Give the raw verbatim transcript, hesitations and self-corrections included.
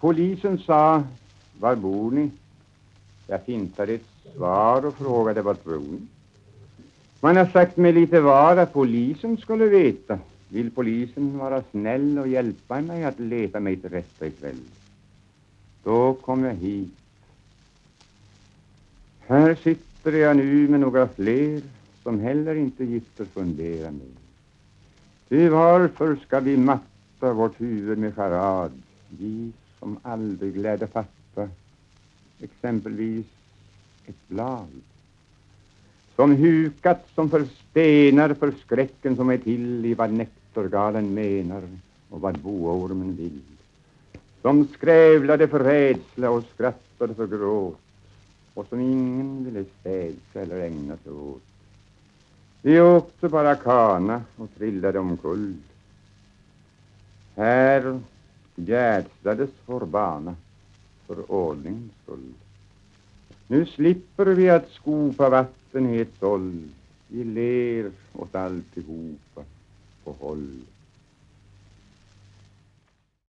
Polisen sa, var bor ni? Jag hintade ett svar och frågade, vad tror ni? Man har sagt mig lite var att polisen skulle veta. Vill polisen vara snäll och hjälpa mig att leta mig till rätta ikväll? Då kom jag hit. Här sitter jag nu med några fler som heller inte gifter fundera mer. Ty varför ska vi matta vårt huvud med charad, vi som aldrig lärde fatta exempelvis ett blad, som hukat som för stenar för skräcken som är till i vad nektargalen menar och vad boormen vill, som skrävlade för rädsla och skrattade för gråt och som ingen ville städsa eller ägna sig åt. Vi åkte bara kana och trillade omkull. Här gärdslades vår bana för ordningens skull. Nu slipper vi att skopa vatten i ett såll. Vi ler åt alltihopa på håll.